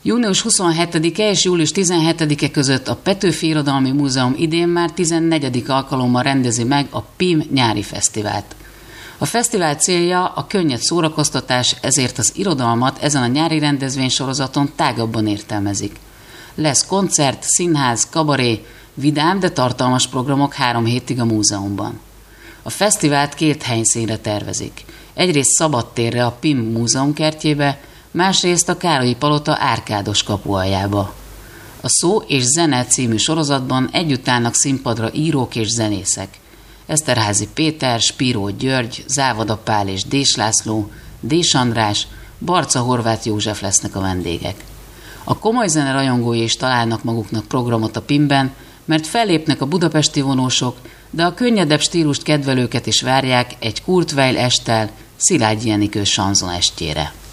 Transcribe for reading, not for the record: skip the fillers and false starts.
Június 27-e és július 17-e között a Petőfi Irodalmi Múzeum idén már 14. alkalommal rendezi meg a PIM nyári fesztivált. A fesztivál célja a könnyed szórakoztatás, ezért az irodalmat ezen a nyári rendezvénysorozaton tágabban értelmezik. Lesz koncert, színház, kabaré, vidám, de tartalmas programok 3 hétig a múzeumban. A fesztivált 2 helyszínre tervezik. Egyrészt szabadtérre a PIM múzeumkertjébe, másrészt a Károlyi Palota árkádos kapualjába. A Szó és Zene című sorozatban együtt állnak színpadra írók és zenészek. Eszterházy Péter, Spíró György, Závada Pál és Dés László, Dés András, Barca Horváth József lesznek a vendégek. A komoly zene rajongói is találnak maguknak programot a PIM-ben, mert fellépnek a budapesti vonósok, de a könnyedebb stílust kedvelőket is várják egy Kurt Weill esttel, Szilágyi Enikő sanzon estjére.